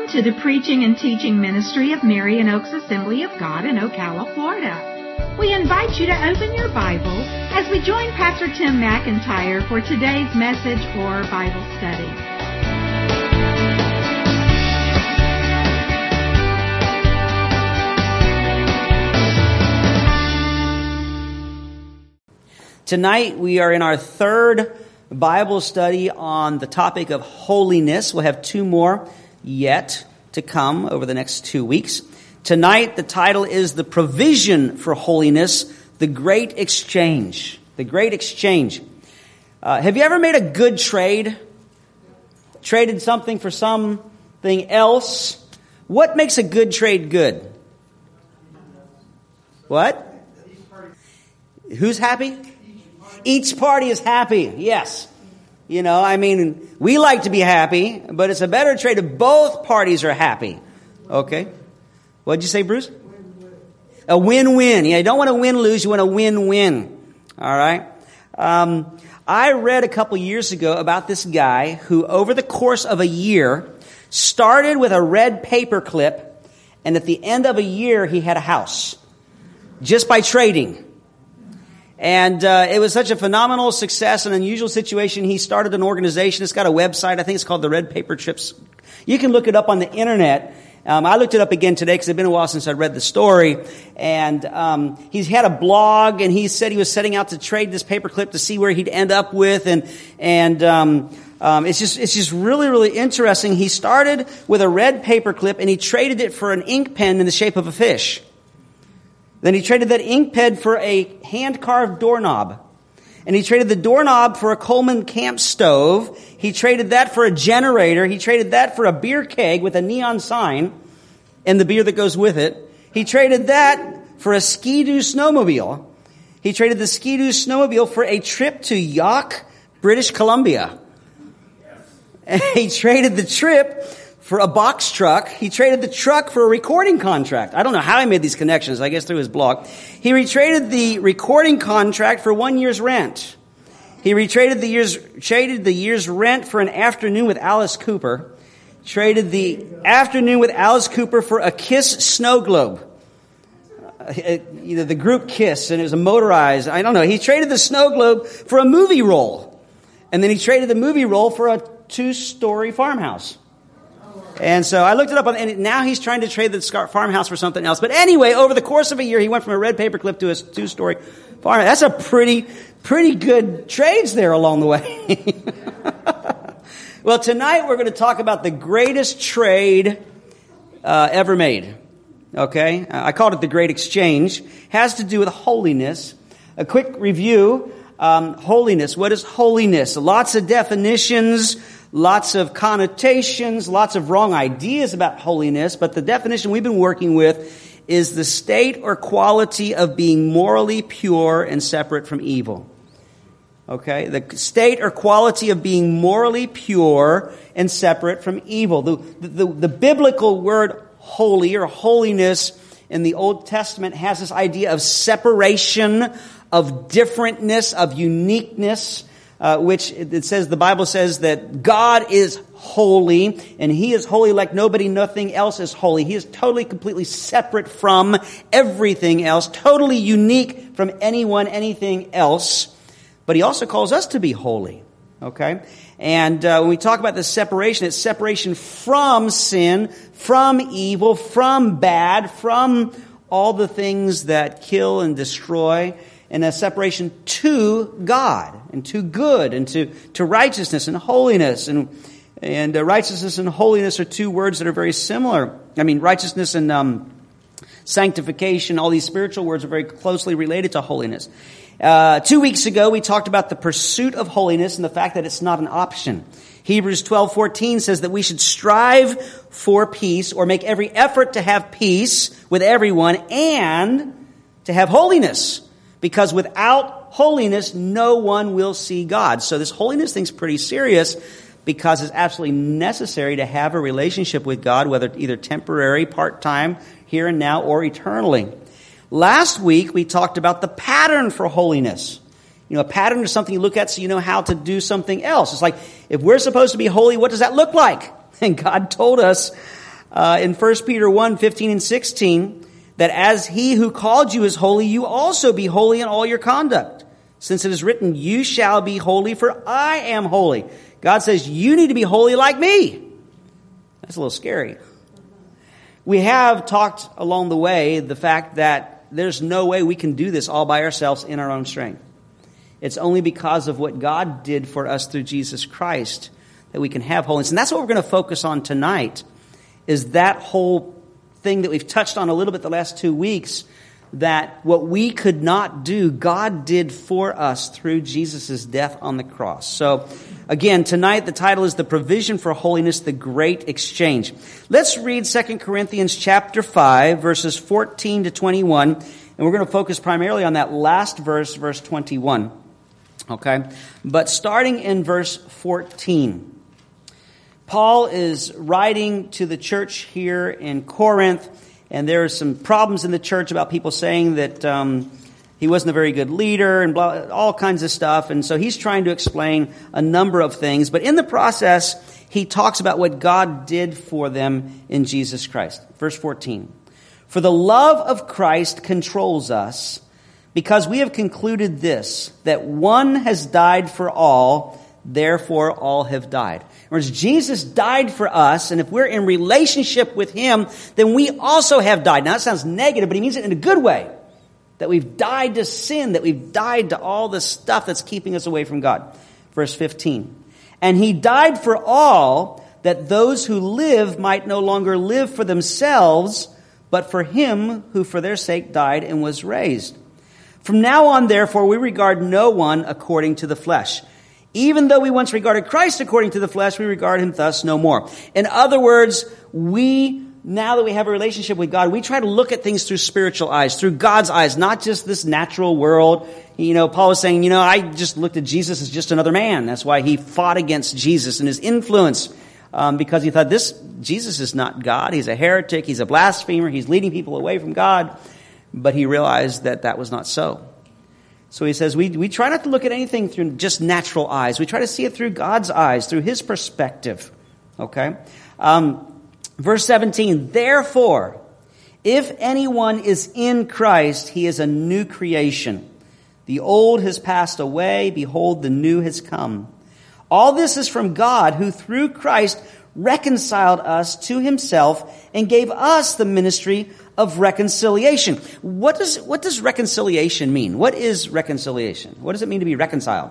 Welcome to the preaching and teaching ministry of Marion Oaks Assembly of God in Ocala, Florida. We invite you to open your Bible as we join Pastor Tim McIntyre for today's message or Bible study. Tonight we are in our third Bible study on the topic of holiness. We'll have two more yet to come over the next 2 weeks. Tonight the title is The Provision for Holiness, the Great Exchange. The Great Exchange. Have you ever made a good trade? Traded something for something else? What makes a good trade good? What? Who's happy? Each party is happy, yes. You know, I mean, we like to be happy, but it's a better trade if both parties are happy. Okay. What'd you say, Bruce? A win-win. Yeah, you don't want to win-lose, you want a win-win. All right. I read a couple years ago about this guy who, over the course of a year, started with a red paper clip, and at the end of a year, he had a house. Just by trading. And it was such a phenomenal success, an unusual situation. He started an organization. It's got a website. I think it's called the Red Paper Trips. You can look it up on the internet. I looked it up again today because it's been a while since I read the story. And he's had a blog, and he said he was setting out to trade this paperclip to see where he'd end up with. And it's just really, really interesting. He started with a red paperclip, and he traded it for an ink pen in the shape of a fish. Then he traded that ink pen for a hand-carved doorknob. And he traded the doorknob for a Coleman camp stove. He traded that for a generator. He traded that for a beer keg with a neon sign and the beer that goes with it. He traded that for a Ski-Doo snowmobile. He traded the Ski-Doo snowmobile for a trip to York, British Columbia. And he traded the trip for a box truck. He traded the truck for a recording contract. I don't know how he made these connections, I guess through his blog. He retraded the recording contract for 1 year's rent. He traded the year's rent for an afternoon with Alice Cooper. Traded the afternoon with Alice Cooper for a Kiss snow globe. The group Kiss, and it was a motorized, I don't know. He traded the snow globe for a movie roll. And then he traded the movie roll for a 2-story farmhouse. And so I looked it up, and now he's trying to trade the farmhouse for something else. But anyway, over the course of a year, he went from a red paperclip to a 2-story farmhouse. That's a pretty good trades there along the way. Well, tonight we're going to talk about the greatest trade ever made. Okay? I called it the Great Exchange. Has to do with holiness. A quick review. Holiness. What is holiness? Lots of definitions. Lots of connotations, lots of wrong ideas about holiness, but the definition we've been working with is the state or quality of being morally pure and separate from evil. Okay? The state or quality of being morally pure and separate from evil. The biblical word holy or holiness in the Old Testament has this idea of separation, of differentness, of uniqueness. Which the Bible says that God is holy, and He is holy like nothing else is holy. He is totally, completely separate from everything else, totally unique from anyone, anything else. But He also calls us to be holy, okay? And when we talk about this separation, it's separation from sin, from evil, from bad, from all the things that kill and destroy, and a separation to God and to good and to righteousness and holiness. And righteousness and holiness are two words that are very similar. I mean, righteousness and sanctification, all these spiritual words are very closely related to holiness. 2 weeks ago, we talked about the pursuit of holiness and the fact that it's not an option. Hebrews 12:14 says that we should strive for peace or make every effort to have peace with everyone and to have holiness. Because without holiness, no one will see God. So this holiness thing's pretty serious because it's absolutely necessary to have a relationship with God, whether either temporary, part-time, here and now, or eternally. Last week, we talked about the pattern for holiness. You know, a pattern is something you look at so you know how to do something else. It's like, if we're supposed to be holy, what does that look like? And God told us in 1 Peter 1, 15 and 16, that as he who called you is holy, you also be holy in all your conduct. Since it is written, you shall be holy, for I am holy. God says, you need to be holy like me. That's a little scary. We have talked along the way the fact that there's no way we can do this all by ourselves in our own strength. It's only because of what God did for us through Jesus Christ that we can have holiness. And that's what we're going to focus on tonight, is that whole thing that we've touched on a little bit the last 2 weeks, that what we could not do, God did for us through Jesus' death on the cross. So, again, tonight the title is The Provision for Holiness, the Great Exchange. Let's read 2 Corinthians chapter 5, verses 14 to 21, and we're going to focus primarily on that last verse, verse 21. Okay? But starting in verse 14, Paul is writing to the church here in Corinth, and there are some problems in the church about people saying that he wasn't a very good leader and all kinds of stuff. And so he's trying to explain a number of things. But in the process, he talks about what God did for them in Jesus Christ. Verse 14. For the love of Christ controls us, because we have concluded this, that one has died for all, therefore all have died. In other words, Jesus died for us, and if we're in relationship with him, then we also have died. Now that sounds negative, but he means it in a good way. That we've died to sin, that we've died to all the stuff that's keeping us away from God. Verse 15. And he died for all, that those who live might no longer live for themselves, but for him who for their sake died and was raised. From now on, therefore, we regard no one according to the flesh. Even though we once regarded Christ according to the flesh, we regard him thus no more. In other words, now that we have a relationship with God, we try to look at things through spiritual eyes, through God's eyes, not just this natural world. Paul was saying, I just looked at Jesus as just another man. That's why he fought against Jesus and his influence, because he thought Jesus is not God. He's a heretic. He's a blasphemer. He's leading people away from God. But he realized that was not so. So he says, we try not to look at anything through just natural eyes. We try to see it through God's eyes, through his perspective. Okay? Verse 17, therefore, if anyone is in Christ, he is a new creation. The old has passed away. Behold, the new has come. All this is from God, who through Christ reconciled us to himself and gave us the ministry of reconciliation. What does reconciliation mean? What is reconciliation? What does it mean to be reconciled?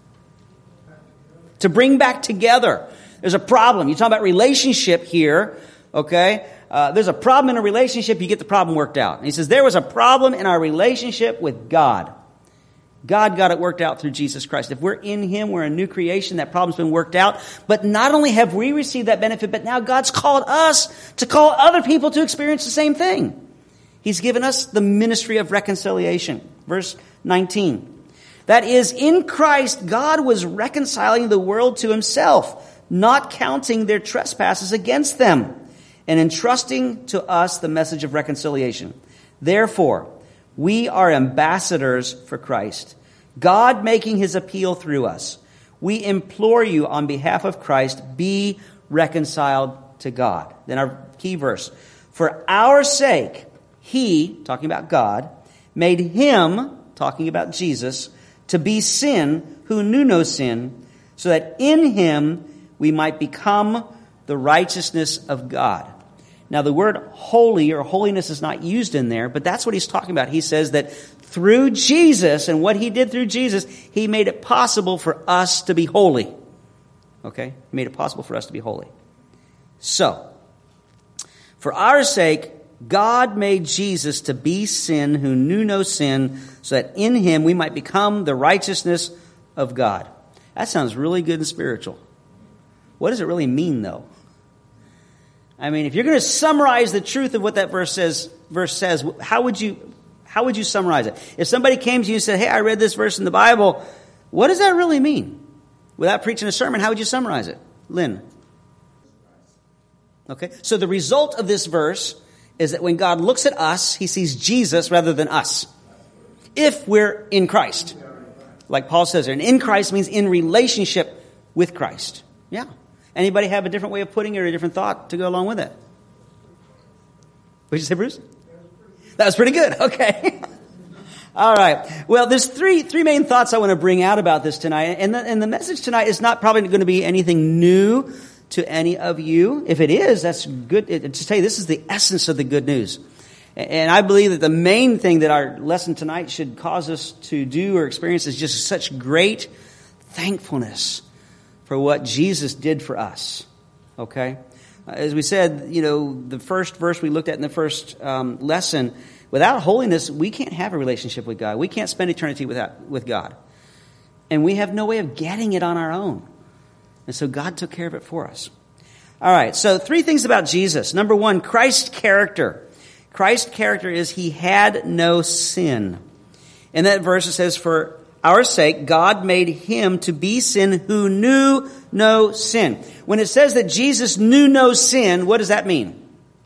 To bring back together. There's a problem. You talk about relationship here, okay? There's a problem in a relationship, you get the problem worked out. And he says, there was a problem in our relationship with God. God got it worked out through Jesus Christ. If we're in him, we're a new creation. That problem's been worked out. But not only have we received that benefit, but now God's called us to call other people to experience the same thing. He's given us the ministry of reconciliation. Verse 19. That is, in Christ, God was reconciling the world to himself, not counting their trespasses against them, and entrusting to us the message of reconciliation. Therefore, we are ambassadors for Christ, God making his appeal through us. We implore you on behalf of Christ, be reconciled to God. Then our key verse. For our sake, he, talking about God, made him, talking about Jesus, to be sin who knew no sin, so that in him we might become the righteousness of God. Now, the word holy or holiness is not used in there, but that's what he's talking about. He says that through Jesus and what he did through Jesus, he made it possible for us to be holy. Okay? He made it possible for us to be holy. So, for our sake, God made Jesus to be sin who knew no sin, so that in him we might become the righteousness of God. That sounds really good and spiritual. What does it really mean, though? I mean, if you're going to summarize the truth of what that verse says, how would you summarize it? If somebody came to you and said, hey, I read this verse in the Bible, what does that really mean? Without preaching a sermon, how would you summarize it? Lynn? Okay, so the result of this verse is that when God looks at us, he sees Jesus rather than us. If we're in Christ. Like Paul says there, and in Christ means in relationship with Christ. Yeah. Anybody have a different way of putting it or a different thought to go along with it? What did you say, Bruce? That was pretty good. Okay. All right. Well, there's three main thoughts I want to bring out about this tonight. And the message tonight is not probably going to be anything new to any of you. If it is, that's good. Just tell you, this is the essence of the good news. And I believe that the main thing that our lesson tonight should cause us to do or experience is just such great thankfulness for what Jesus did for us. Okay? As we said, the first verse we looked at in the first lesson, without holiness, we can't have a relationship with God. We can't spend eternity with God. And we have no way of getting it on our own. And so God took care of it for us. All right, so 3 things about Jesus. Number 1, Christ's character. Christ's character is he had no sin. In that verse it says, for our sake, God made him to be sin who knew no sin. When it says that Jesus knew no sin, what does that mean?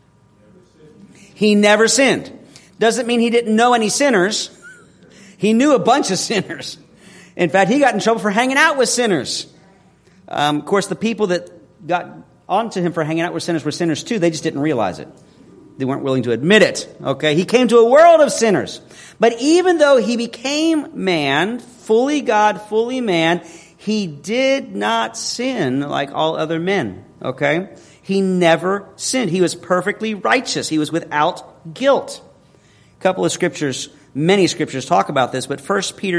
He never sinned. Doesn't mean he didn't know any sinners. He knew a bunch of sinners. In fact, he got in trouble for hanging out with sinners. Of course, the people that got onto him for hanging out with sinners were sinners too. They just didn't realize it. They weren't willing to admit it. Okay, he came to a world of sinners. But even though he became man, fully God, fully man, he did not sin like all other men. Okay, he never sinned. He was perfectly righteous. He was without guilt. A couple of scriptures, many scriptures talk about this, but 1 Peter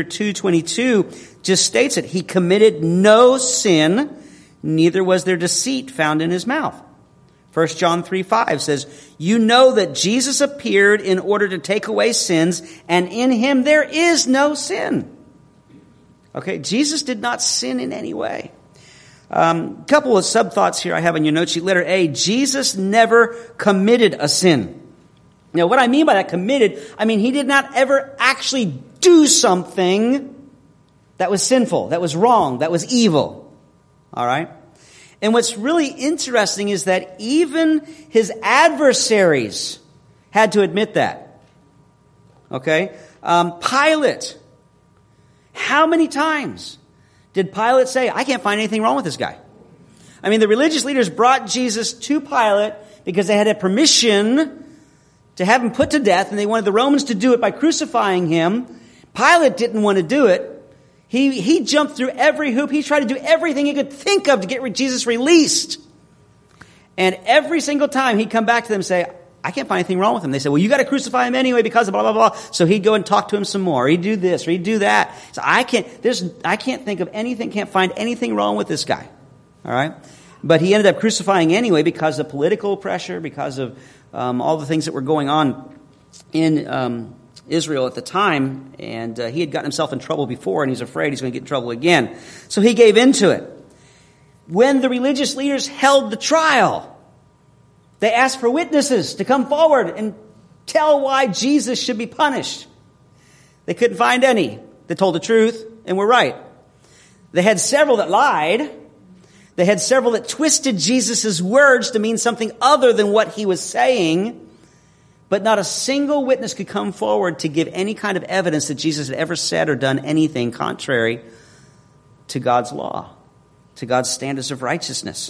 2:22 just states it. He committed no sin, neither was there deceit found in his mouth. 1 John 3:5 says, you know that Jesus appeared in order to take away sins, and in him there is no sin. Okay, Jesus did not sin in any way. Couple of sub-thoughts here I have on your note sheet. Letter A, Jesus never committed a sin. Now, what I mean by that committed, I mean he did not ever actually do something that was sinful, that was wrong, that was evil. All right? And what's really interesting is that even his adversaries had to admit that. Okay? Pilate. How many times did Pilate say, I can't find anything wrong with this guy? I mean, the religious leaders brought Jesus to Pilate because they had a permission to have him put to death, and they wanted the Romans to do it by crucifying him. Pilate didn't want to do it. He jumped through every hoop. He tried to do everything he could think of to get Jesus released. And every single time he'd come back to them and say, I can't find anything wrong with him. They said, well, you got to crucify him anyway because of blah, blah, blah. So he'd go and talk to him some more. He'd do this or he'd do that. So I can't think of anything, can't find anything wrong with this guy. All right. But he ended up crucifying anyway because of political pressure, because of all the things that were going on in Israel at the time, and he had gotten himself in trouble before, and he's afraid he's going to get in trouble again. So he gave in to it. When the religious leaders held the trial, they asked for witnesses to come forward and tell why Jesus should be punished. They couldn't find any that told the truth and were right. They had several that lied. They had several that twisted Jesus' words to mean something other than what he was saying. But not a single witness could come forward to give any kind of evidence that Jesus had ever said or done anything contrary to God's law, to God's standards of righteousness.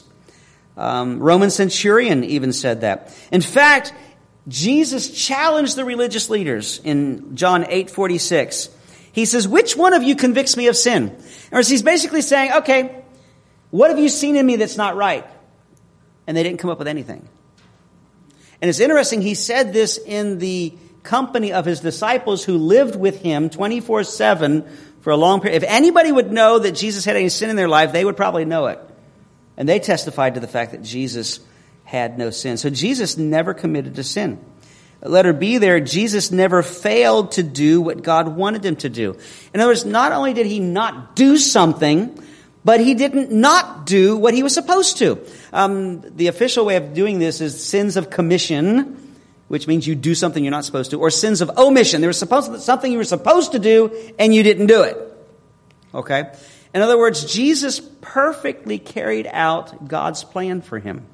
Roman centurion even said that. In fact, Jesus challenged the religious leaders in John 8:46. He says, which one of you convicts me of sin? Or he's basically saying, okay, what have you seen in me that's not right? And they didn't come up with anything. And it's interesting, he said this in the company of his disciples who lived with him 24/7 for a long period. If anybody would know that Jesus had any sin in their life, they would probably know it. And they testified to the fact that Jesus had no sin. So Jesus never committed a sin. Letter B there, Jesus never failed to do what God wanted him to do. In other words, not only did he not do something, but he didn't not do what he was supposed to. The official way of doing this is sins of commission, which means you do something you're not supposed to, or sins of omission. There was something you were supposed to do and you didn't do it. Okay? In other words, Jesus perfectly carried out God's plan for him.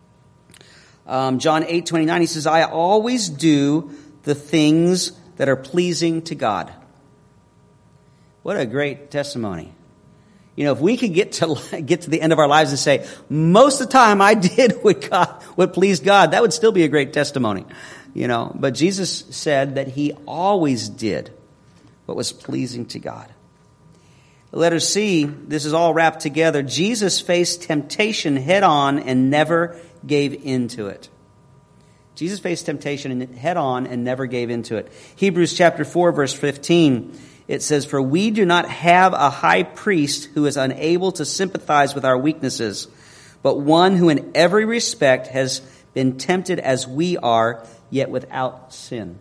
John 8:29, he says, I always do the things that are pleasing to God. What a great testimony. You know, if we could get to the end of our lives and say, most of the time I did what pleased God, that would still be a great testimony. But Jesus said that he always did what was pleasing to God. Letter C, this is all wrapped together. Jesus faced temptation head on and never gave in to it. Jesus faced temptation head on and never gave in to it. Hebrews chapter 4, verse 15, it says, "For we do not have a high priest who is unable to sympathize with our weaknesses, but one who in every respect has been tempted as we are, yet without sin."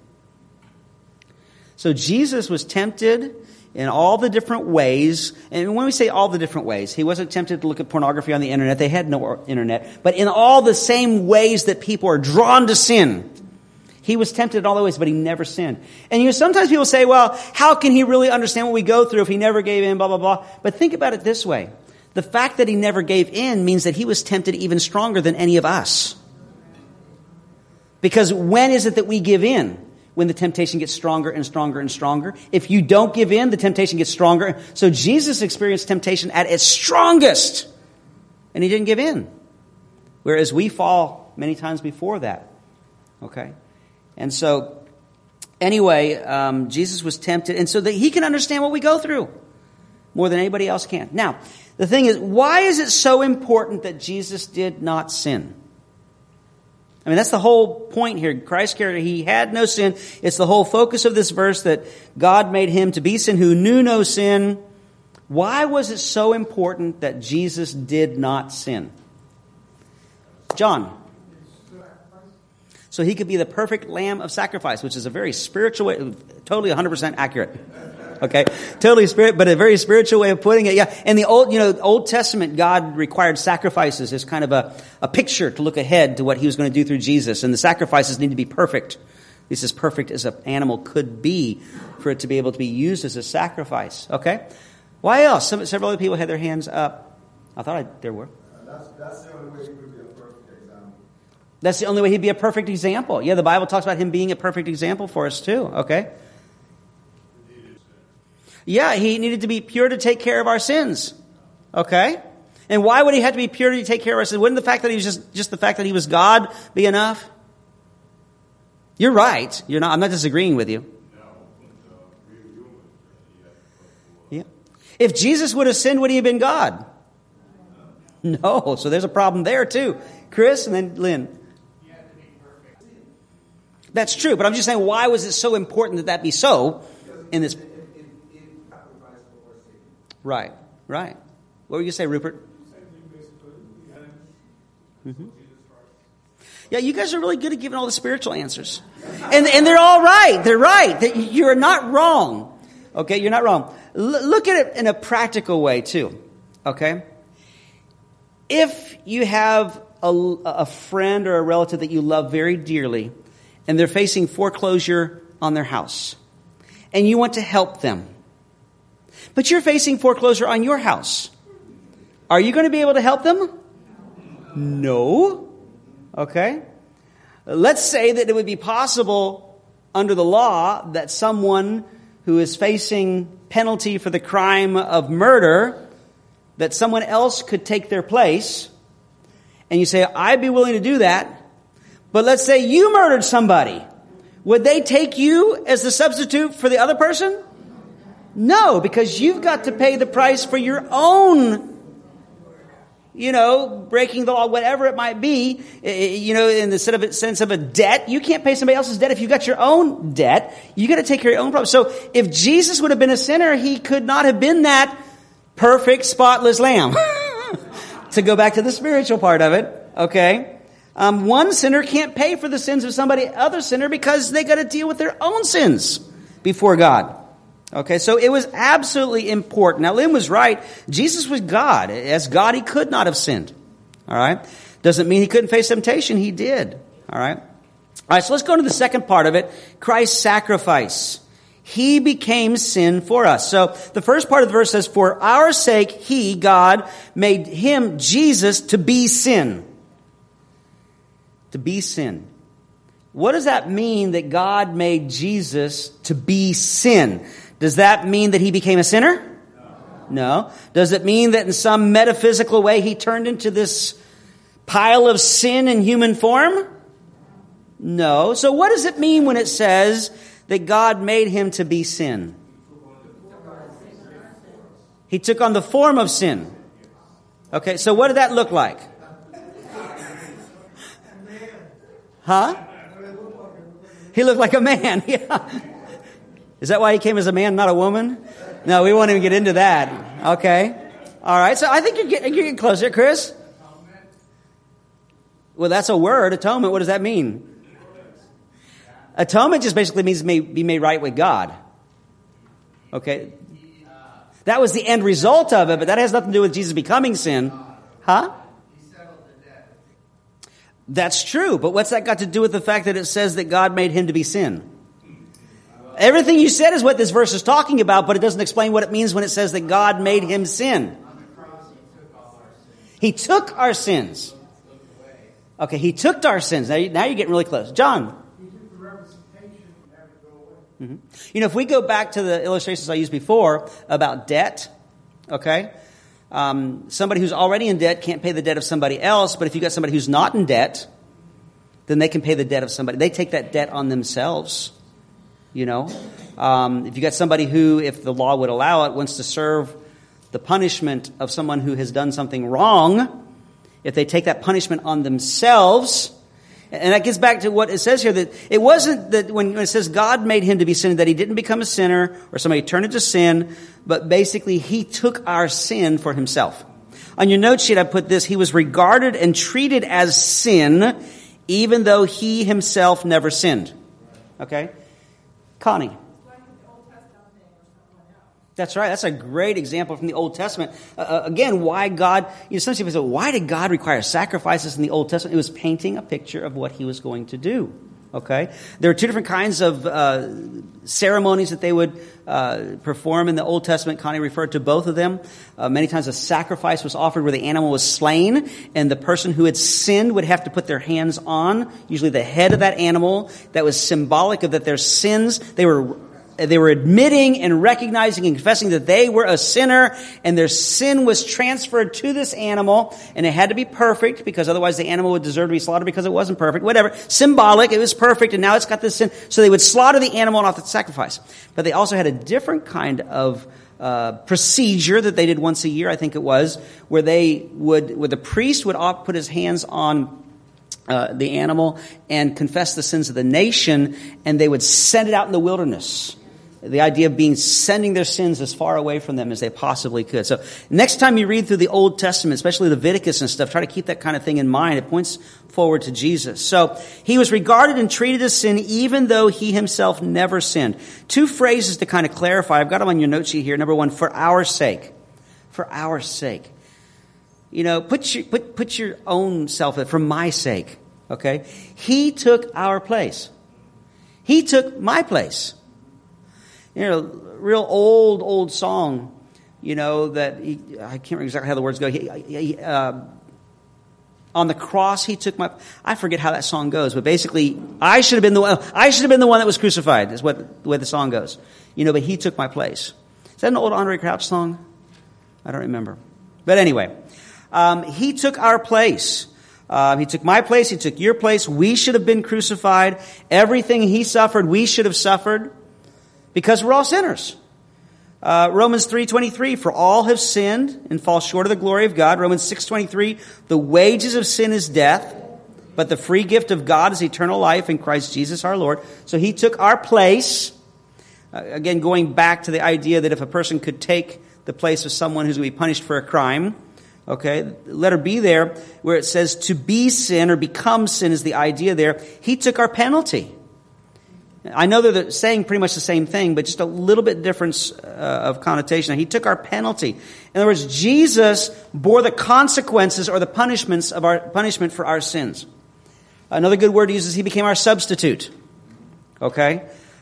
So Jesus was tempted in all the different ways. And when we say all the different ways, he wasn't tempted to look at pornography on the internet. They had no internet. But in all the same ways that people are drawn to sin, he was tempted in all the ways, but he never sinned. And sometimes people say, well, how can he really understand what we go through if he never gave in, blah, blah, blah. But think about it this way. The fact that he never gave in means that he was tempted even stronger than any of us. Because when is it that we give in? When the temptation gets stronger and stronger and stronger. If you don't give in, the temptation gets stronger. So Jesus experienced temptation at its strongest, and he didn't give in. Whereas we fall many times before that. Okay? And so, anyway, Jesus was tempted, and so that he can understand what we go through more than anybody else can. Now, the thing is, why is it so important that Jesus did not sin? I mean, that's the whole point here. Christ's character, he had no sin. It's the whole focus of this verse that God made him to be sin who knew no sin. Why was it so important that Jesus did not sin? John. So he could be the perfect lamb of sacrifice, which is a very spiritual way, totally 100% accurate. Okay, totally but a very spiritual way of putting it. Yeah, in the Old Testament, God required sacrifices as kind of a picture to look ahead to what he was going to do through Jesus. And the sacrifices need to be perfect. At least as perfect as an animal could be for it to be able to be used as a sacrifice. Okay? Why else? Several other people had their hands up. I thought there were. That's the only way he could be a perfect example. That's the only way he'd be a perfect example. Yeah, the Bible talks about him being a perfect example for us too. Okay? Yeah, he needed to be pure to take care of our sins. Okay? And why would he have to be pure to take care of our sins? Wouldn't the fact that he was just the fact that he was God be enough? You're right. I'm not disagreeing with you. Yeah. If Jesus would have sinned, would he have been God? No. So there's a problem there too. Chris and then Lynn. That's true, but I'm just saying, why was it so important that be so in this? Right. What were you going to say, Rupert? Mm-hmm. Yeah, you guys are really good at giving all the spiritual answers. And they're all right. They're right. You're not wrong. Okay, you're not wrong. Look at it in a practical way, too. Okay? If you have a friend or a relative that you love very dearly, and they're facing foreclosure on their house, and you want to help them, but you're facing foreclosure on your house, are you going to be able to help them? No. Okay. Let's say that it would be possible under the law that someone who is facing penalty for the crime of murder, that someone else could take their place. And you say, I'd be willing to do that. But let's say you murdered somebody. Would they take you as the substitute for the other person? No, because you've got to pay the price for your own, breaking the law, whatever it might be, in the sense of a debt. You can't pay somebody else's debt if you've got your own debt. You got to take care of your own problems. So if Jesus would have been a sinner, he could not have been that perfect, spotless lamb. To go back to the spiritual part of it, okay? One sinner can't pay for the sins of other sinner because they got to deal with their own sins before God. Okay, so it was absolutely important. Now, Lynn was right. Jesus was God. As God, he could not have sinned. All right? Doesn't mean he couldn't face temptation. He did. All right? All right, so let's go to the second part of it. Christ's sacrifice. He became sin for us. So the first part of the verse says, for our sake, he, God, made him, Jesus, to be sin. To be sin. What does that mean that God made Jesus to be sin? Does that mean that he became a sinner? No. Does it mean that in some metaphysical way he turned into this pile of sin in human form? No. So what does it mean when it says that God made him to be sin? He took on the form of sin. Okay, so what did that look like? Huh? He looked like a man. Yeah. Is that why he came as a man, not a woman? No, we won't even get into that. Okay. All right. So I think you're getting closer, Chris. Well, that's a word, atonement. What does that mean? Atonement just basically means be made right with God. Okay. That was the end result of it, but that has nothing to do with Jesus becoming sin. Huh? That's true, but what's that got to do with the fact that it says that God made him to be sin? Everything you said is what this verse is talking about, but it doesn't explain what it means when it says that God made him sin. He took our sins. Okay, he took our sins. Now you're getting really close. John. Mm-hmm. You know, if we go back to the illustrations I used before about debt, okay, somebody who's already in debt can't pay the debt of somebody else, but if you got somebody who's not in debt, then they can pay the debt of somebody. They take that debt on themselves, you know. If you got somebody who, if the law would allow it, wants to serve the punishment of someone who has done something wrong, if they take that punishment on themselves. And that gets back to what it says here, that it wasn't that when it says God made him to be sin, that he didn't become a sinner or somebody turned into sin, but basically he took our sin for himself. On your note sheet, I put this: he was regarded and treated as sin, even though he himself never sinned. Okay? Connie. That's right. That's a great example from the Old Testament. Again, why God, some people say, why did God require sacrifices in the Old Testament? It was painting a picture of what he was going to do. Okay? There are two different kinds of ceremonies that they would perform in the Old Testament. Connie referred to both of them. Many times a sacrifice was offered where the animal was slain, and the person who had sinned would have to put their hands on, usually the head of that animal. That was symbolic of that their sins, they were admitting and recognizing and confessing that they were a sinner, and their sin was transferred to this animal, and it had to be perfect because otherwise the animal would deserve to be slaughtered because it wasn't perfect. Whatever. Symbolic. It was perfect, and now it's got this sin. So they would slaughter the animal and offer the sacrifice. But they also had a different kind of procedure that they did once a year, I think it was, where the priest would put his hands on the animal and confess the sins of the nation, and they would send it out in the wilderness. The idea of sending their sins as far away from them as they possibly could. So next time you read through the Old Testament, especially Leviticus and stuff, try to keep that kind of thing in mind. It points forward to Jesus. So he was regarded and treated as sin even though he himself never sinned. Two phrases to kind of clarify. I've got them on your note sheet here. Number one, for our sake. For our sake. You know, put your own self in, for my sake. Okay? He took our place. He took my place. You know, real old song, you know, that I can't remember exactly how the words go. On the cross, he took my. I forget how that song goes, but basically, I should have been the one that was crucified. Is the way the song goes. You know, but he took my place. Is that an old Andre Crouch song? I don't remember. But anyway, he took our place. He took my place. He took your place. We should have been crucified. Everything he suffered, we should have suffered. Because we're all sinners. Romans 3:23, for all have sinned and fall short of the glory of God. Romans 6:23, the wages of sin is death, but the free gift of God is eternal life in Christ Jesus our Lord. So he took our place. Again, going back to the idea that if a person could take the place of someone who's going to be punished for a crime, okay, let her be there, where it says to be sin or become sin is the idea there. He took our penalty. I know they're saying pretty much the same thing, but just a little bit difference of connotation. He took our penalty. In other words, Jesus bore the consequences or the punishment for our sins. Another good word to use is he became our substitute. Okay?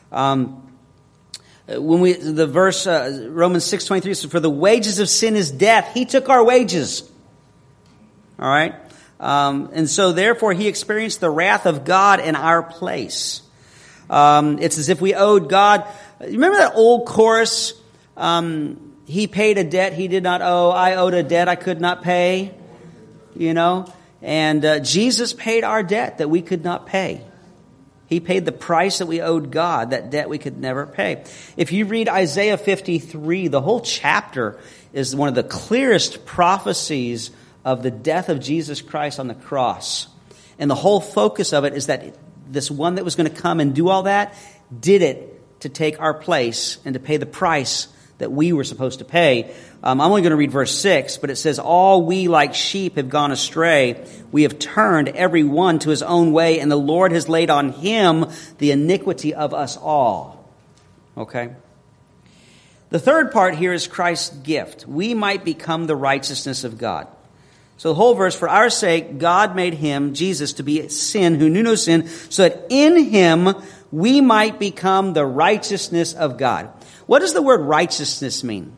The verse, Romans 6:23 says, for the wages of sin is death. He took our wages. All right? And so therefore he experienced the wrath of God in our place. It's as if we owed God. Remember that old chorus? He paid a debt he did not owe. I owed a debt I could not pay. You know? And Jesus paid our debt that we could not pay. He paid the price that we owed God, that debt we could never pay. If you read Isaiah 53, the whole chapter is one of the clearest prophecies of the death of Jesus Christ on the cross. And the whole focus of it is that this one that was going to come and do all that did it to take our place and to pay the price that we were supposed to pay. I'm only going to read verse 6, but it says, all we like sheep have gone astray. We have turned every one to his own way, and the Lord has laid on him the iniquity of us all. Okay? The third part here is Christ's gift. We might become the righteousness of God. So the whole verse, for our sake, God made him, Jesus, to be sin who knew no sin, so that in him we might become the righteousness of God. What does the word righteousness mean?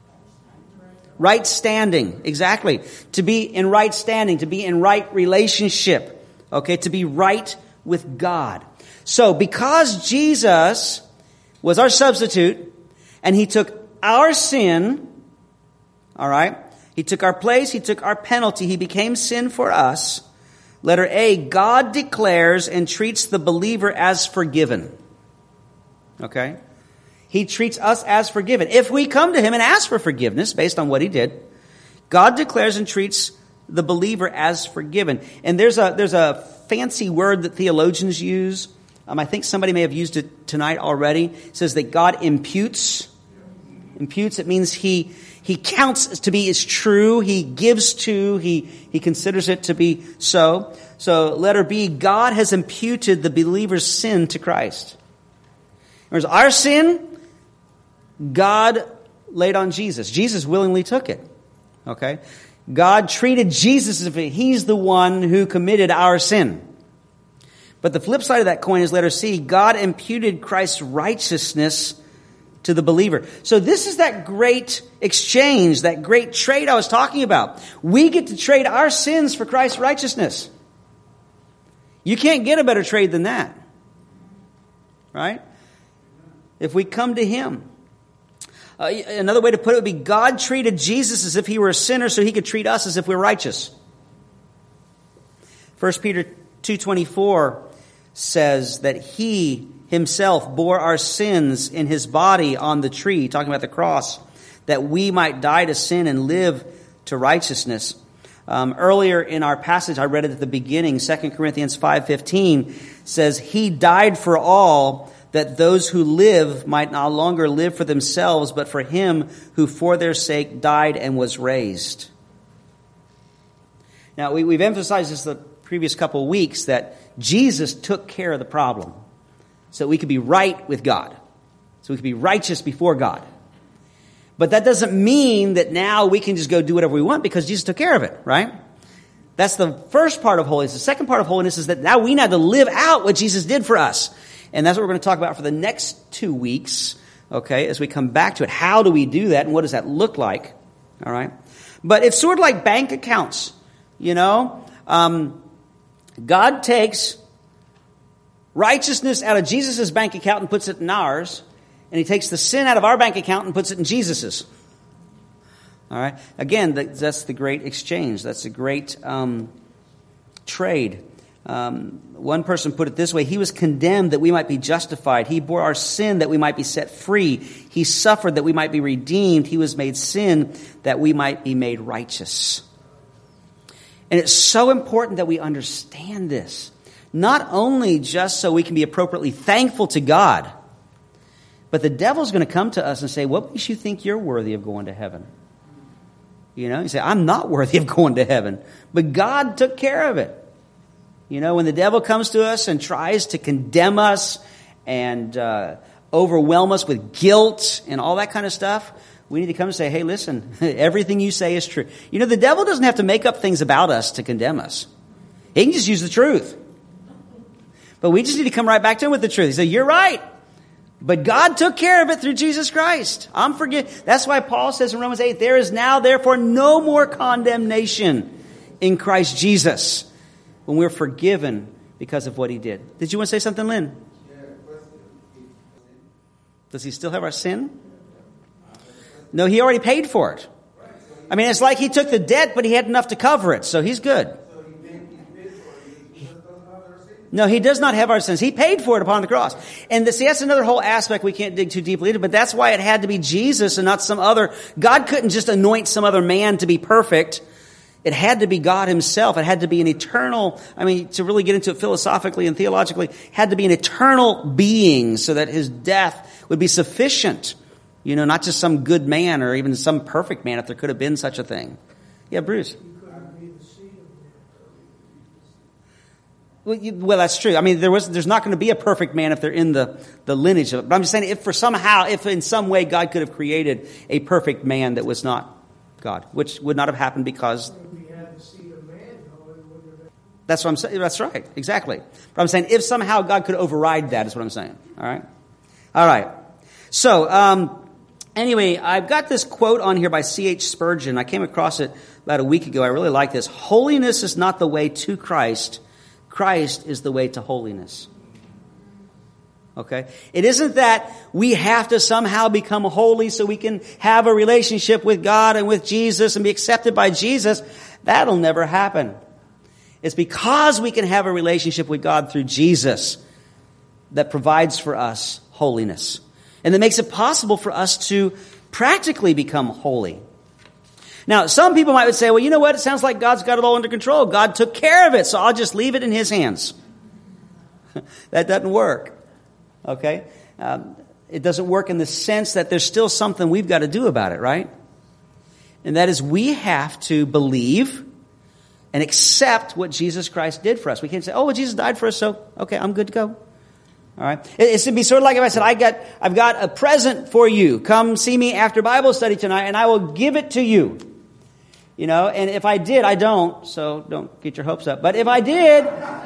Right standing, exactly. To be in right standing, to be in right relationship, okay, to be right with God. So because Jesus was our substitute and he took our sin, all right, he took our place, he took our penalty, he became sin for us. Letter A, God declares and treats the believer as forgiven. Okay? He treats us as forgiven. If we come to him and ask for forgiveness based on what he did, God declares and treats the believer as forgiven. And there's a fancy word that theologians use. I think somebody may have used it tonight already. It says that God imputes. Imputes, it means he counts to be as true. He gives to. He considers it to be so. So letter B, God has imputed the believer's sin to Christ. Whereas our sin, God laid on Jesus. Jesus willingly took it. Okay? God treated Jesus as if he's the one who committed our sin. But the flip side of that coin is letter C. God imputed Christ's righteousness to the believer. So this is that great exchange, that great trade I was talking about. We get to trade our sins for Christ's righteousness. You can't get a better trade than that. Right? If we come to him. Another way to put it would be God treated Jesus as if he were a sinner so he could treat us as if we're righteous. 1 Peter 2:24 says that he himself bore our sins in his body on the tree, talking about the cross, that we might die to sin and live to righteousness. Earlier in our passage, I read it at the beginning, 2 Corinthians 5:15 says, he died for all, that those who live might no longer live for themselves, but for him who for their sake died and was raised. Now, we've emphasized this the previous couple of weeks, that Jesus took care of the problem so that we could be right with God, so we could be righteous before God. But that doesn't mean that now we can just go do whatever we want because Jesus took care of it, right? That's the first part of holiness. The second part of holiness is that now we need to live out what Jesus did for us. And that's what we're going to talk about for the next 2 weeks, okay, as we come back to it. How do we do that, and what does that look like? All right? But it's sort of like bank accounts, you know. God takes righteousness out of Jesus' bank account and puts it in ours, and he takes the sin out of our bank account and puts it in Jesus's. All right? Again, that's the great exchange. That's the great trade. One person put it this way: he was condemned that we might be justified. He bore our sin that we might be set free. He suffered that we might be redeemed. He was made sin that we might be made righteous. And it's so important that we understand this. Not only just so we can be appropriately thankful to God, but the devil's going to come to us and say, what makes you think you're worthy of going to heaven? You know, you say, I'm not worthy of going to heaven. But God took care of it. You know, when the devil comes to us and tries to condemn us and overwhelm us with guilt and all that kind of stuff, we need to come and say, hey, listen, everything you say is true. You know, the devil doesn't have to make up things about us to condemn us. He can just use the truth. But we just need to come right back to him with the truth. He said, you're right. But God took care of it through Jesus Christ. I'm forgiven. That's why Paul says in Romans 8, there is now therefore no more condemnation in Christ Jesus, when we're forgiven because of what he did. Did you want to say something, Lynn? Does he still have our sin? No, he already paid for it. I mean, it's like he took the debt, but he had enough to cover it, so he's good. No, he does not have our sins. He paid for it upon the cross. And see, that's another whole aspect we can't dig too deeply into, but that's why it had to be Jesus and not some other. God couldn't just anoint some other man to be perfect. It had to be God himself. It had to be an eternal, to really get into it philosophically and theologically, had to be an eternal being so that his death would be sufficient. Not just some good man or even some perfect man if there could have been such a thing. Yeah, Bruce. Well, that's true. There's not going to be a perfect man if they're in the lineage of it. But I'm just saying, if in some way God could have created a perfect man that was not God, which would not have happened because that's what I'm saying. That's right. Exactly. But I'm saying if somehow God could override that is what I'm saying. All right. So, anyway, I've got this quote on here by C.H. Spurgeon. I came across it about a week ago. I really like this. Holiness is not the way to Christ. Christ is the way to holiness. Okay? It isn't that we have to somehow become holy so we can have a relationship with God and with Jesus and be accepted by Jesus. That'll never happen. It's because we can have a relationship with God through Jesus that provides for us holiness. And that makes it possible for us to practically become holy. Now, some people might say, well, you know what? It sounds like God's got it all under control. God took care of it, so I'll just leave it in his hands. That doesn't work. Okay? It doesn't work in the sense that there's still something we've got to do about it, right? And that is we have to believe and accept what Jesus Christ did for us. We can't say, oh, well, Jesus died for us, so, okay, I'm good to go. All right? It's to be sort of like if I said, I've got a present for you. Come see me after Bible study tonight, and I will give it to you. And if I did, I don't, so don't get your hopes up. But if I did,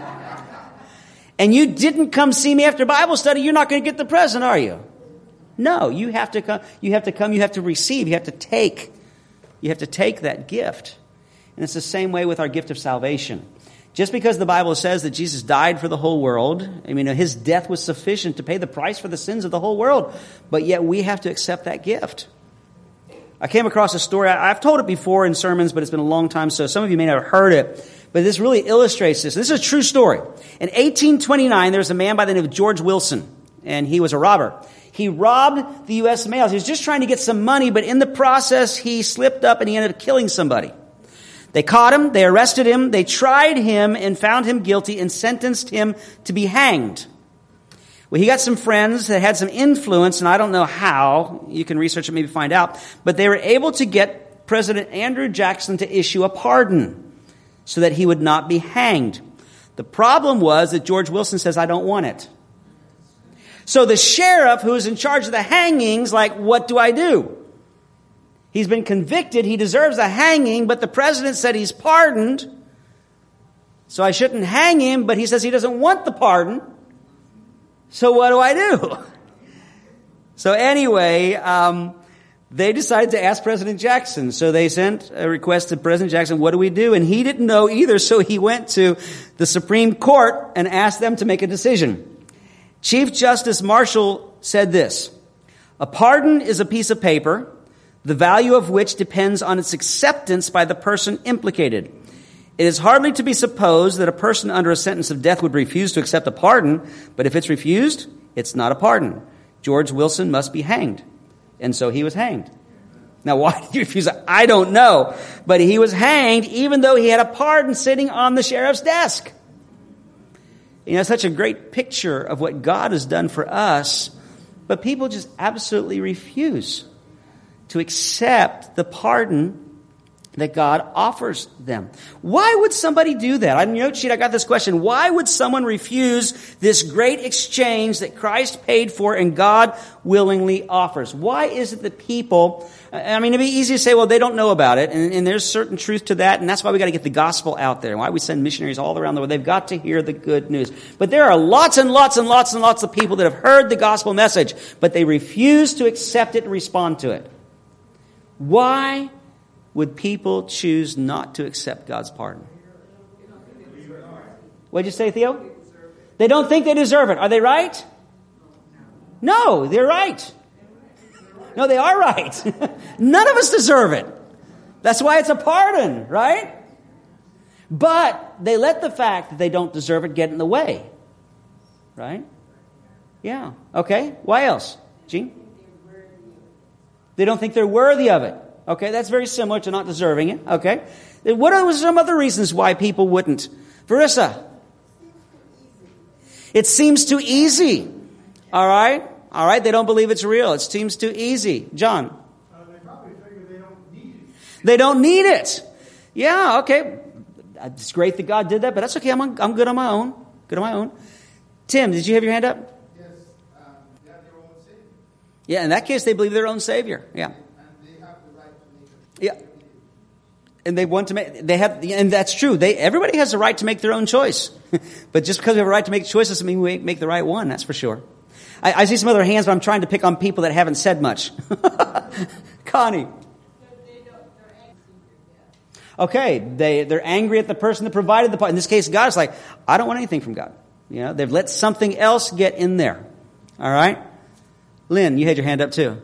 and you didn't come see me after Bible study, you're not going to get the present, are you? No, you have to come, you have to receive, you have to take that gift. And it's the same way with our gift of salvation. Just because the Bible says that Jesus died for the whole world, his death was sufficient to pay the price for the sins of the whole world, but yet we have to accept that gift. I came across a story. I've told it before in sermons, but it's been a long time, so some of you may not have heard it. But this really illustrates this. This is a true story. In 1829, there was a man by the name of George Wilson, and he was a robber. He robbed the U.S. mails. He was just trying to get some money, but in the process, he slipped up and he ended up killing somebody. They caught him, they arrested him, they tried him and found him guilty and sentenced him to be hanged. Well, he got some friends that had some influence, and I don't know how. You can research it, maybe find out. But they were able to get President Andrew Jackson to issue a pardon so that he would not be hanged. The problem was that George Wilson says, I don't want it. So the sheriff who's in charge of the hangings, what do I do? He's been convicted. He deserves a hanging, but the president said he's pardoned. So I shouldn't hang him, but he says he doesn't want the pardon. So what do I do? So anyway, they decided to ask President Jackson. So they sent a request to President Jackson, what do we do? And he didn't know either, so he went to the Supreme Court and asked them to make a decision. Chief Justice Marshall said this: a pardon is a piece of paper, the value of which depends on its acceptance by the person implicated. It is hardly to be supposed that a person under a sentence of death would refuse to accept a pardon, but if it's refused, it's not a pardon. George Wilson must be hanged. And so he was hanged. Now, why did he refuse? I don't know. But he was hanged even though he had a pardon sitting on the sheriff's desk. Such a great picture of what God has done for us, but people just absolutely refuse to accept the pardon that God offers them. Why would somebody do that? On your note sheet, I got this question. Why would someone refuse this great exchange that Christ paid for and God willingly offers? Why is it that people, it'd be easy to say, well, they don't know about it, and there's certain truth to that, and that's why we got to get the gospel out there, and why we send missionaries all around the world. They've got to hear the good news. But there are lots and lots and lots and lots of people that have heard the gospel message, but they refuse to accept it and respond to it. Why would people choose not to accept God's pardon? What did you say, Theo? They don't think they deserve it. Are they right? No, they're right. No, they are right. None of us deserve it. That's why it's a pardon, right? But they let the fact that they don't deserve it get in the way. right? Yeah. Okay. Why else? Gene? They don't think they're worthy of it. Okay, that's very similar to not deserving it. Okay. What are some other reasons why people wouldn't? Verissa? It seems too easy. All right. All right. They don't believe it's real. It seems too easy. John? They probably figure they don't need it. They don't need it. Yeah, okay. It's great that God did that, but that's okay. I'm good on my own. Good on my own. Tim, did you have your hand up? Yes, they have their own Savior. Yeah, in that case, they believe their own Savior. Yeah. And they have the right to make it. Yeah. And they want to make, and that's true. Everybody has the right to make their own choice. But just because we have a right to make a choice doesn't mean we make the right one, that's for sure. I see some other hands, but I'm trying to pick on people that haven't said much. Connie. Okay, they're angry at the person that provided the part. In this case, God's like, I don't want anything from God. You know, they've let something else get in there. All right? Lynn, you had your hand up too.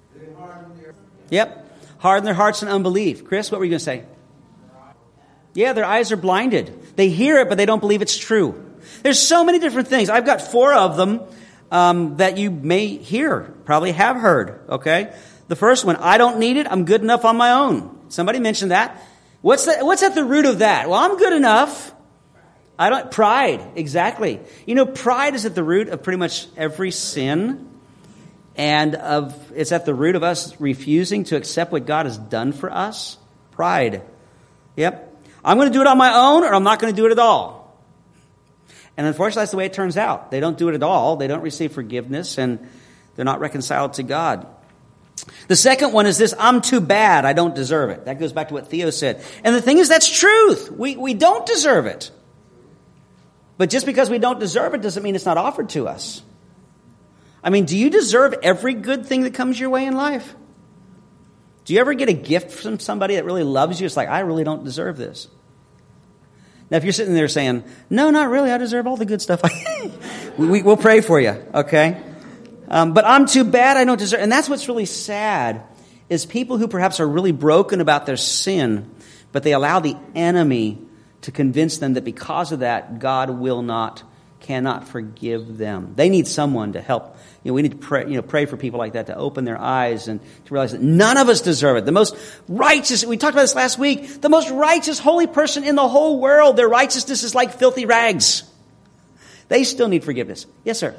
Yep. Harden their hearts in unbelief. Chris, what were you going to say? Yeah, their eyes are blinded. They hear it, but they don't believe it's true. There's so many different things. I've got 4 of them that you may hear, probably have heard. Okay? The first one, I don't need it. I'm good enough on my own. Somebody mentioned that. What's at the root of that? Well, I'm good enough. Pride, exactly. You know, pride is at the root of pretty much every sin. And it's at the root of us refusing to accept what God has done for us. Pride. Yep. I'm going to do it on my own, or I'm not going to do it at all. And unfortunately, that's the way it turns out. They don't do it at all. They don't receive forgiveness, and they're not reconciled to God. The second one is this, I'm too bad, I don't deserve it. That goes back to what Theo said. And the thing is, that's truth. We don't deserve it. But just because we don't deserve it doesn't mean it's not offered to us. I mean, do you deserve every good thing that comes your way in life? Do you ever get a gift from somebody that really loves you? It's like, I really don't deserve this. Now, if you're sitting there saying, no, not really, I deserve all the good stuff. We'll pray for you, okay? But I'm too bad, I don't deserve. And that's what's really sad, is people who perhaps are really broken about their sin, but they allow the enemy to convince them that because of that, God cannot forgive them. They need someone to help. You know, we need to pray for people like that to open their eyes and to realize that none of us deserve it. The most righteous, we talked about this last week, the most righteous, holy person in the whole world, their righteousness is like filthy rags. They still need forgiveness. Yes, sir.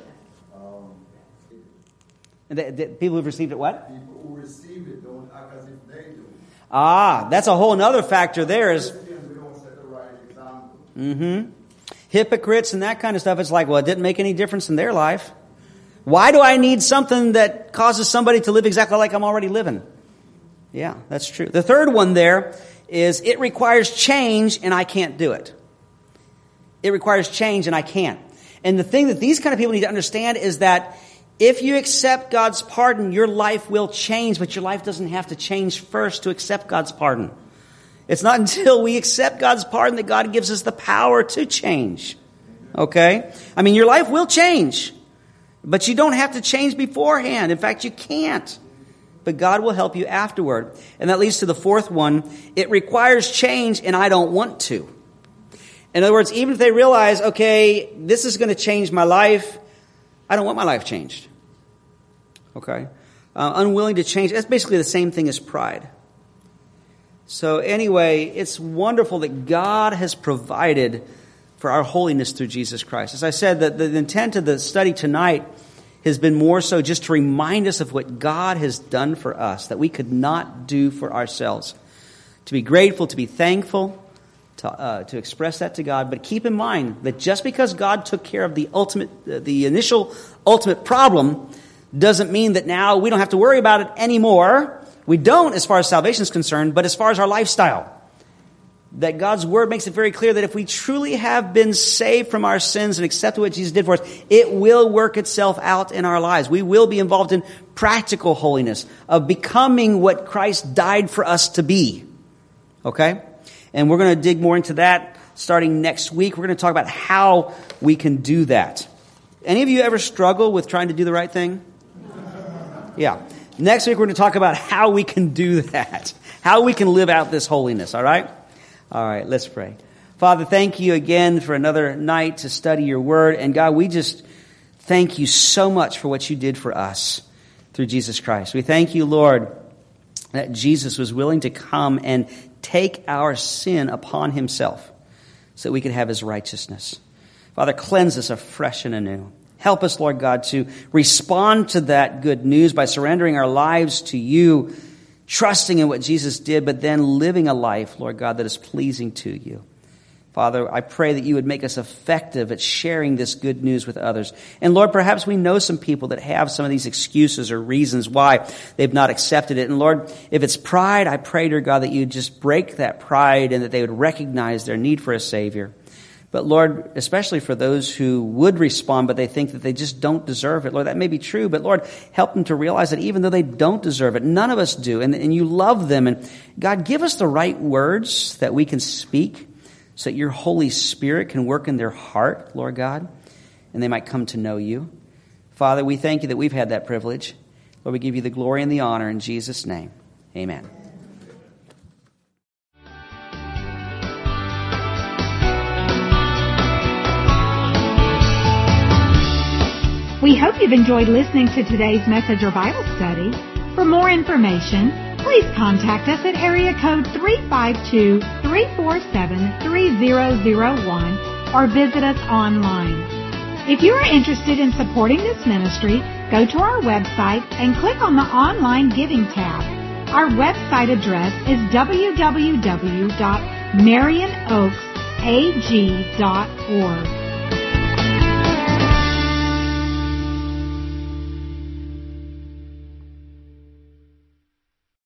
And the people who've received it, what? People who receive it don't act as if they do. That's a whole other factor there is. We don't set the right example. Mm-hmm. Hypocrites and that kind of stuff. It's like, well, it didn't make any difference in their life. Why do I need something that causes somebody to live exactly like I'm already living? Yeah, that's true. The third one there is it requires change and I can't do it. It requires change and I can't. And the thing that these kind of people need to understand is that if you accept God's pardon, your life will change, but your life doesn't have to change first to accept God's pardon. It's not until we accept God's pardon that God gives us the power to change. Okay? I mean, your life will change, but you don't have to change beforehand. In fact, you can't. But God will help you afterward. And that leads to the fourth one. It requires change, and I don't want to. In other words, even if they realize, okay, this is going to change my life, I don't want my life changed. Okay? Unwilling to change. That's basically the same thing as pride. So anyway, it's wonderful that God has provided for our holiness through Jesus Christ. As I said, the intent of the study tonight has been more so just to remind us of what God has done for us that we could not do for ourselves. To be grateful, to be thankful, to express that to God. But keep in mind that just because God took care of the initial ultimate problem doesn't mean that now we don't have to worry about it anymore. We don't as far as salvation is concerned, but as far as our lifestyle. That God's Word makes it very clear that if we truly have been saved from our sins and accepted what Jesus did for us, it will work itself out in our lives. We will be involved in practical holiness, of becoming what Christ died for us to be. Okay? And we're going to dig more into that starting next week. We're going to talk about how we can do that. Any of you ever struggle with trying to do the right thing? Yeah. Next week, we're going to talk about how we can do that. How we can live out this holiness, all right? All right, let's pray. Father, thank you again for another night to study your word. And God, we just thank you so much for what you did for us through Jesus Christ. We thank you, Lord, that Jesus was willing to come and take our sin upon himself so that we could have his righteousness. Father, cleanse us afresh and anew. Help us, Lord God, to respond to that good news by surrendering our lives to you, trusting in what Jesus did, but then living a life, Lord God, that is pleasing to you. Father, I pray that you would make us effective at sharing this good news with others. And Lord, perhaps we know some people that have some of these excuses or reasons why they've not accepted it. And Lord, if it's pride, I pray, dear God, that you would just break that pride and that they would recognize their need for a Savior. But Lord, especially for those who would respond, but they think that they just don't deserve it. Lord, that may be true, but Lord, help them to realize that even though they don't deserve it, none of us do, and you love them. And God, give us the right words that we can speak so that your Holy Spirit can work in their heart, Lord God, and they might come to know you. Father, we thank you that we've had that privilege. Lord, we give you the glory and the honor in Jesus' name. Amen. We hope you've enjoyed listening to today's message or Bible study. For more information, please contact us at area code 352-347-3001 or visit us online. If you are interested in supporting this ministry, go to our website and click on the online giving tab. Our website address is www.marionoaksag.org.